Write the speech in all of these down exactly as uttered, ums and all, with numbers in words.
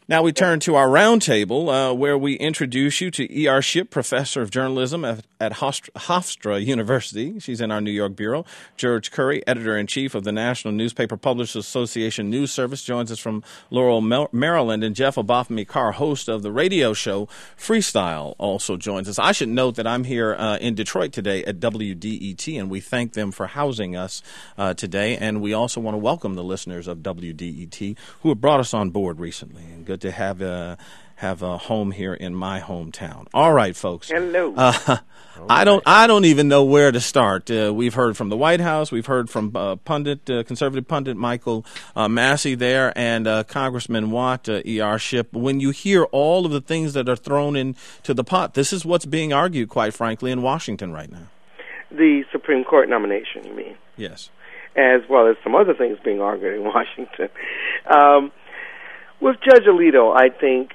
Now we turn to our roundtable, uh, where we introduce you to E R. Shipp, professor of journalism at, at Hofstra University. She's in our New York bureau. George Curry, editor-in-chief of the National Newspaper Publishers Association News Service, joins us from Laurel, Maryland. And Jeff Obafemi-Carr, host of the radio show Freestyle, also joins us. I should note that I'm here uh, in Detroit today at W D E T, and we thank them for housing us uh, today. And we also want to welcome the listeners of W D E T who have brought us on board recently. And good to have a have a home here in my hometown. All right, folks. Hello. Uh, I don't I don't even know where to start. Uh, we've heard from the White House. We've heard from uh, pundit, uh, conservative pundit Michael uh, Massey there, and uh, Congressman Watt, uh, E R. Shipp. When you hear all of the things that are thrown into the pot, this is what's being argued, quite frankly, in Washington right now. The Supreme Court nomination, you mean? Yes. As well as some other things being argued in Washington. Um, with Judge Alito, I think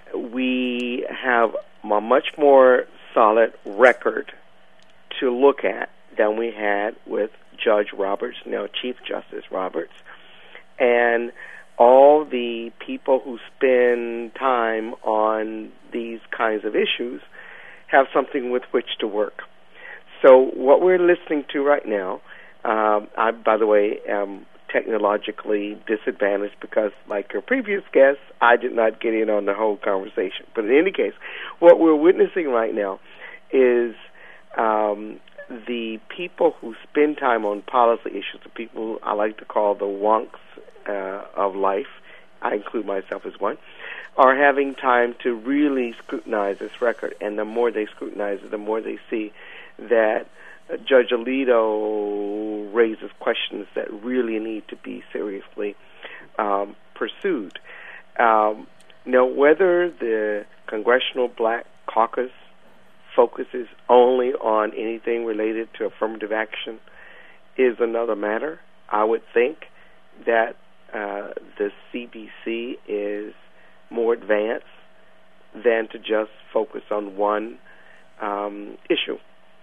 we have a much more solid record to look at than we had with Judge Roberts, now Chief Justice Roberts, and all the people who spend time on these kinds of issues have something with which to work. So what we're listening to right now, um, I, by the way, am technologically disadvantaged because, like your previous guest, I did not get in on the whole conversation. But in any case, what we're witnessing right now is um, the people who spend time on policy issues, the people I like to call the wonks uh, of life, I include myself as one, are having time to really scrutinize this record. And the more they scrutinize it, the more they see that uh, Judge Alito raises questions that really need to be seriously um, pursued. Um, now, whether the Congressional Black Caucus focuses only on anything related to affirmative action is another matter. I would think that uh, the C B C is more advanced than to just focus on one um, issue.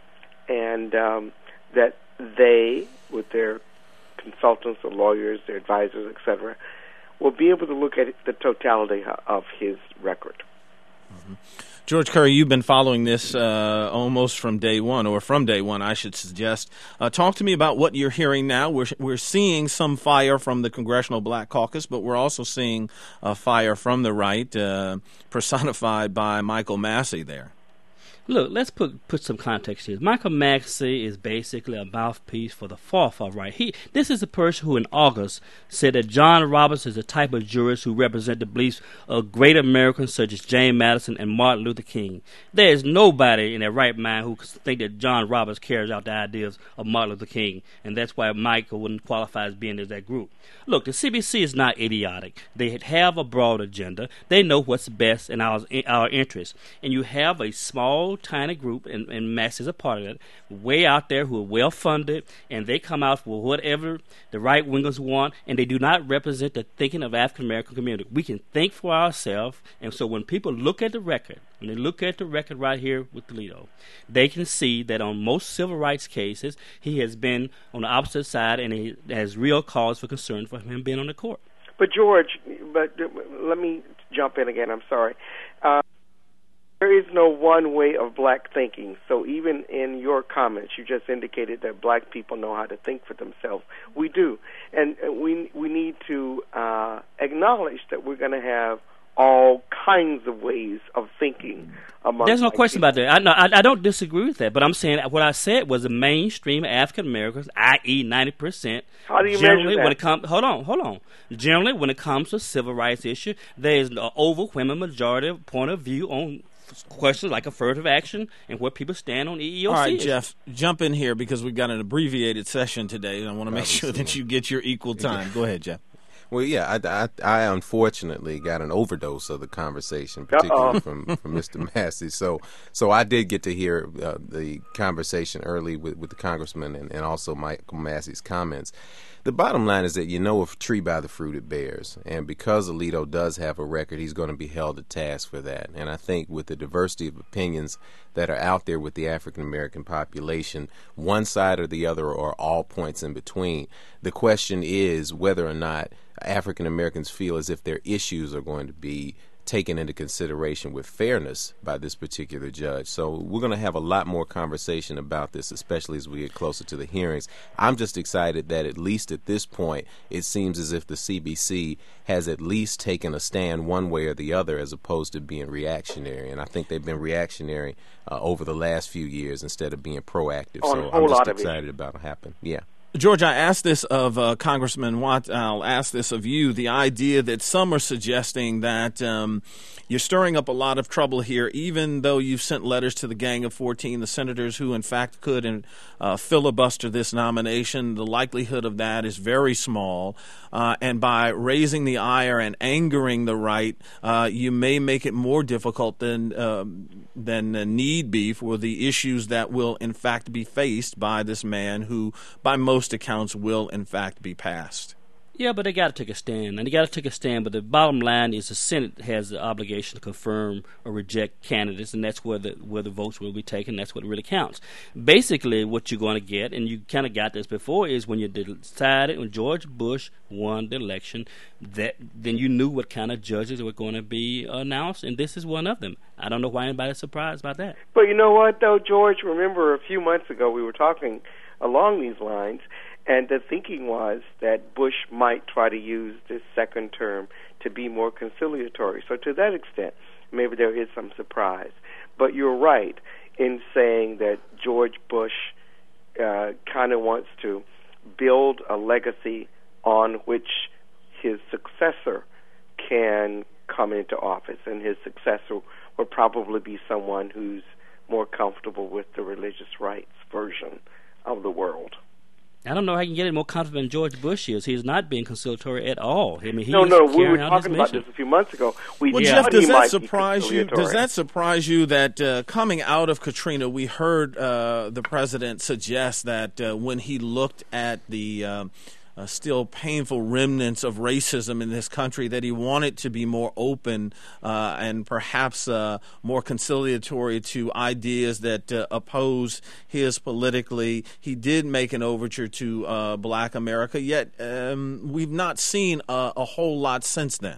And um, that they, with their consultants or lawyers, their advisors, et cetera, will be able to look at the totality of his record. Mm-hmm. George Curry, you've been following this uh, almost from day one, or from day one, I should suggest. Uh, talk to me about what you're hearing now. We're we're seeing some fire from the Congressional Black Caucus, but we're also seeing uh, fire from the right, uh, personified by Michael Massey there. Look, let's put put some context here. Michael Massey is basically a mouthpiece for the far, far right. He, this is a person who in August said that John Roberts is the type of jurist who represent the beliefs of great Americans such as James Madison and Martin Luther King. There is nobody in their right mind who could think that John Roberts carries out the ideas of Martin Luther King, and that's why Michael wouldn't qualify as being in that group. Look, the C B C is not idiotic. They have a broad agenda. They know what's best in our, in our interests. And you have a small, tiny group, and, and Mass is a part of it, way out there who are well-funded, and they come out for whatever the right-wingers want, and they do not represent the thinking of African-American community. We can think for ourselves, and so when people look at the record, when they look at the record right here with Alito, they can see that on most civil rights cases, he has been on the opposite side, and he has real cause for concern for him being on the court. But George, but let me jump in again. I'm sorry. Uh, there is no one way of black thinking. So even in your comments, you just indicated that black people know how to think for themselves. We do, and we we need to uh, acknowledge that we're going to have all kinds of ways of thinking among There's no question people. about that. I, no, I, I don't disagree with that, but I'm saying what I said was the mainstream African Americans, that is ninety percent. How do you generally, measure that? When it comes, hold on, hold on. Generally, when it comes to civil rights issue, there is an overwhelming majority point of view on questions like affirmative action and where people stand on E E O C. All right, issues. Jeff, jump in here because we've got an abbreviated session today, and I want to make sure that you get your equal time. Go ahead, Jeff. Well, yeah, I, I, I unfortunately got an overdose of the conversation, particularly from, from Mister Massey. So so I did get to hear uh, the conversation early with, with the congressman and, and also Michael Massey's comments. The bottom line is that you know a tree by the fruit it bears. And because Alito does have a record, he's going to be held to task for that. And I think with the diversity of opinions that are out there with the African-American population, one side or the other or all points in between, the question is whether or not African Americans feel as if their issues are going to be taken into consideration with fairness by this particular judge. So we're going to have a lot more conversation about this, especially as we get closer to the hearings. I'm just excited that at least at this point, it seems as if the C B C has at least taken a stand one way or the other as opposed to being reactionary. And I think they've been reactionary uh, over the last few years instead of being proactive. On so a whole I'm just lot of excited it. about what happened. Yeah. George, I asked this of uh, Congressman Watt. I'll ask this of you. The idea that some are suggesting that um, you're stirring up a lot of trouble here, even though you've sent letters to the Gang of fourteen, the senators who, in fact, could and, uh, filibuster this nomination. The likelihood of that is very small. Uh, and by raising the ire and angering the right, uh, you may make it more difficult than uh, than need be for the issues that will, in fact, be faced by this man who, by most accounts, will in fact be passed. Yeah, but they got to take a stand, and they got to take a stand. But the bottom line is the Senate has the obligation to confirm or reject candidates, and that's where the where the votes will be taken. That's what really counts. Basically, what you're going to get, and you kind of got this before, is when you decided when George Bush won the election, that then you knew what kind of judges were going to be announced, and this is one of them. I don't know why anybody's surprised about that. But you know what, though, George? Remember a few months ago we were talking along these lines. And the thinking was that Bush might try to use this second term to be more conciliatory. So to that extent, maybe there is some surprise. But you're right in saying that George Bush uh, kind of wants to build a legacy on which his successor can come into office. And his successor will probably be someone who's more comfortable with the religious rights version of the world. I don't know how you can get any more confident than George Bush is. He's not being conciliatory at all. I mean, he no, is no, we were carrying out talking his about mission. this a few months ago. We Well, yeah. Jeff, does he that might be surprise you? Does conciliatory. that surprise you that uh, coming out of Katrina, we heard uh, the president suggest that uh, when he looked at the uh, uh, still painful remnants of racism in this country, that he wanted to be more open uh, and perhaps uh, more conciliatory to ideas that uh, oppose his politically. He did make an overture to uh, Black America, yet um, we've not seen a, a whole lot since then.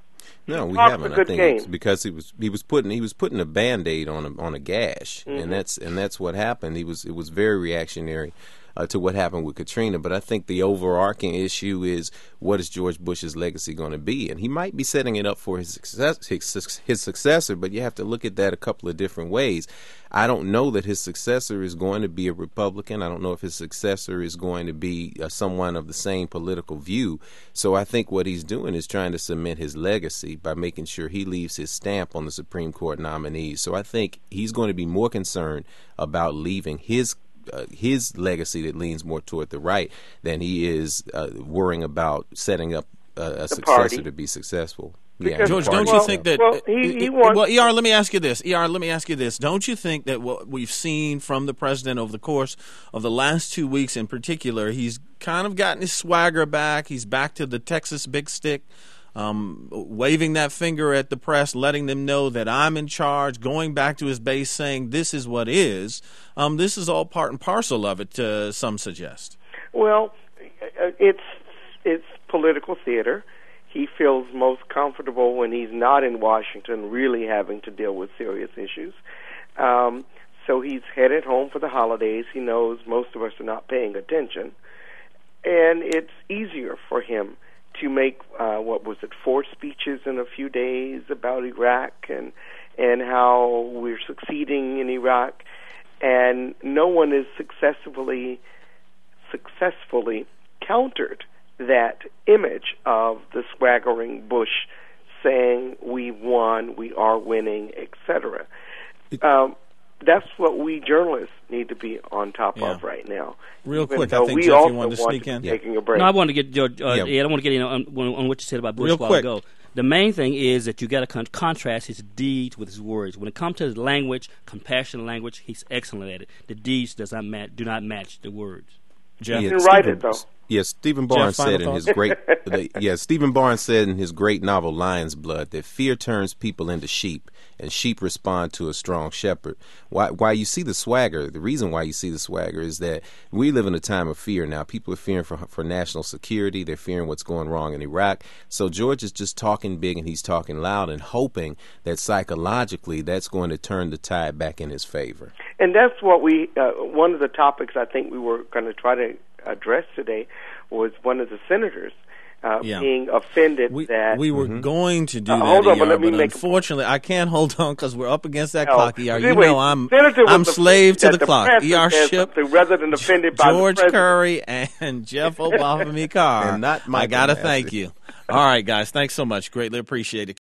No, we Talk's haven't. a I good think game. it's because he was he was putting he was putting a Band-Aid on a on a gash, Mm-hmm. and that's and that's what happened. He was it was very reactionary uh, to what happened with Katrina. But I think the overarching issue is, what is George Bush's legacy going to be? And he might be setting it up for his success, his, his successor, but you have to look at that a couple of different ways. I don't know that his successor is going to be a Republican. I don't know if his successor is going to be uh, someone of the same political view. So I think what he's doing is trying to cement his legacy by making sure he leaves his stamp on the Supreme Court nominees. So I think he's going to be more concerned about leaving his Uh, his legacy that leans more toward the right than he is uh, worrying about setting up uh, a successor party. to be successful. Because- Yeah, George, the don't party you Well, think that? well, he- he uh, wants- well, E R, let me ask you this. E R, let me ask you this. Don't you think that what we've seen from the president over the course of the last two weeks, in particular, he's kind of gotten his swagger back. He's back to the Texas big stick. Um, waving that finger at the press, letting them know that I'm in charge, going back to his base saying this is what is. Um, this is all part and parcel of it, uh, some suggest. Well, it's it's political theater. He feels most comfortable when he's not in Washington really having to deal with serious issues. Um, so he's headed home for the holidays. He knows most of us are not paying attention. And it's easier for him to make, uh, what was it, four speeches in a few days about Iraq and and how we're succeeding in Iraq. And no one is successfully successfully countered that image of the swaggering Bush saying we won, we are winning, et cetera. Um, that's what we journalists need to be on top Yeah. of right now. Real Even quick, I though think, we Jeff, you also wanted to want sneak to in. be Yeah. taking a break. No, I want to get George. Uh, Yeah. yeah. I don't want to get in on, on, on what you said about Bush Real a while quick. ago. The main thing is that you got to con- contrast his deeds with his words. When it comes to his language, compassionate language, he's excellent at it. The deeds does not match, do not match the words. Jeff? Yeah, can write Stephen- it, though. Yes, Stephen Barnes Jeff, said in thought? his great the, yeah, Stephen Barnes said in his great novel Lion's Blood that fear turns people into sheep, and sheep respond to a strong shepherd. Why why you see the swagger, the reason why you see the swagger is that we live in a time of fear now. People are fearing for for national security, they're fearing what's going wrong in Iraq. So George is just talking big and he's talking loud and hoping that psychologically that's going to turn the tide back in his favor. And that's what we uh, one of the topics I think we were going to try to address today was one of the senators uh, yeah. being offended we, that we were mm-hmm. going to do uh, that. hold on, E R, but let me but make unfortunately, I can't hold on because we're up against that no. clock. E R, you anyway, know I'm Senator I'm was slave to the, the clock. E R Ship, rather than offended by George the Curry, and Jeff Obafemi Carr. And not I Michael gotta Massey. thank you. All right, guys, thanks so much. Greatly appreciate it.